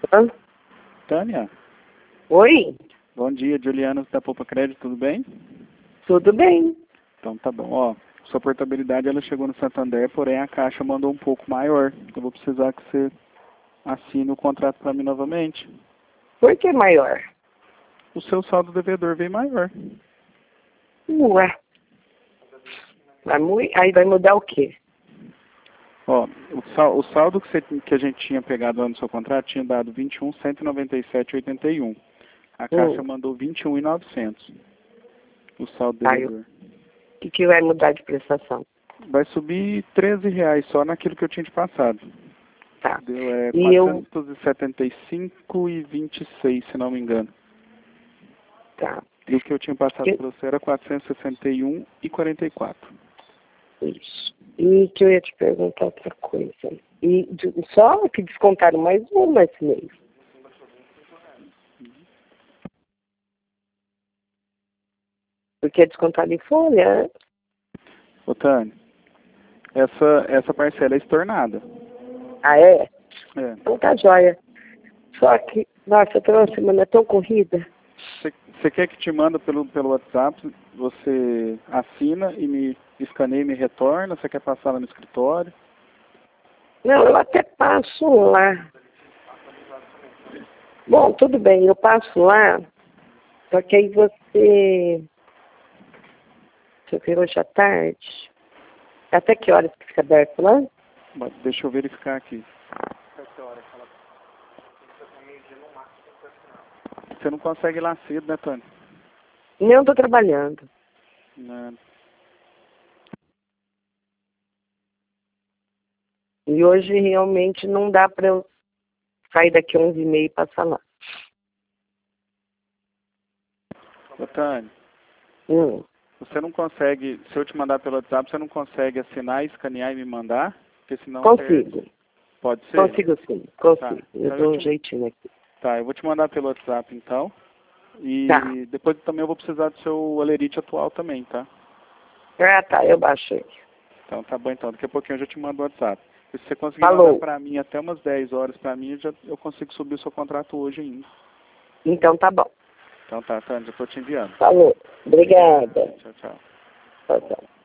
Hã? Tânia, Oi? bom dia, Juliana da Poupa Crédito, tudo bem? Tudo bem? Então tá bom, ó, sua portabilidade ela chegou no Santander, porém a Caixa mandou um pouco maior. Eu vou precisar que você assine o contrato para mim novamente. Por que maior? O seu saldo devedor veio maior. Ué. Aí vai mudar o quê? Ó, o saldo que a gente tinha pegado lá no seu contrato tinha dado 21.197,81. A Caixa mandou 21.900. O saldo devedor. O que vai mudar de prestação? Vai subir R$ 13 só naquilo que eu tinha te passado. Tá. Deu E eu... 475,26, se não me engano. Tá. E o que eu tinha passado para você era 461,44. Isso. E que eu ia te perguntar outra coisa. E só que descontaram mais uma esse mês. Porque é descontado em folha, né? Ô, Tânia, essa parcela é estornada. Ah, é? É. Então tá joia. Só que, nossa, eu tô uma semana tão corrida. Você quer que te manda pelo WhatsApp, você assina e me escaneia e me retorna? Você quer passar lá no escritório? Não, eu até passo lá. Bom, tudo bem, eu passo lá. Só que aí você... Deixa eu ver, hoje à tarde. Até que horas que fica aberto lá? Mas deixa eu verificar aqui. Você não consegue ir lá cedo, né, Tânia? Não, tô trabalhando. Não. E hoje realmente não dá para eu sair daqui 11h30 e passar lá. Ô, Tânia, você não consegue, se eu te mandar pelo WhatsApp, você não consegue assinar, escanear e me mandar? Porque senão Consigo. Pode ser? Consigo sim, consigo. Tá. Eu Então dou um jeitinho aqui. Tá, eu vou te mandar pelo WhatsApp então. E Tá. depois também eu vou precisar do seu olerite atual também, tá? Ah, tá, eu baixei. Então tá bom então, daqui a pouquinho eu já te mando o WhatsApp. E se você conseguir Falou. mandar pra mim até umas 10 horas pra mim, eu consigo subir o seu contrato hoje ainda. Então tá bom. Então tá, Tânia, já tô te enviando. Falou. Obrigada. Tchau, tchau. Tchau, tchau.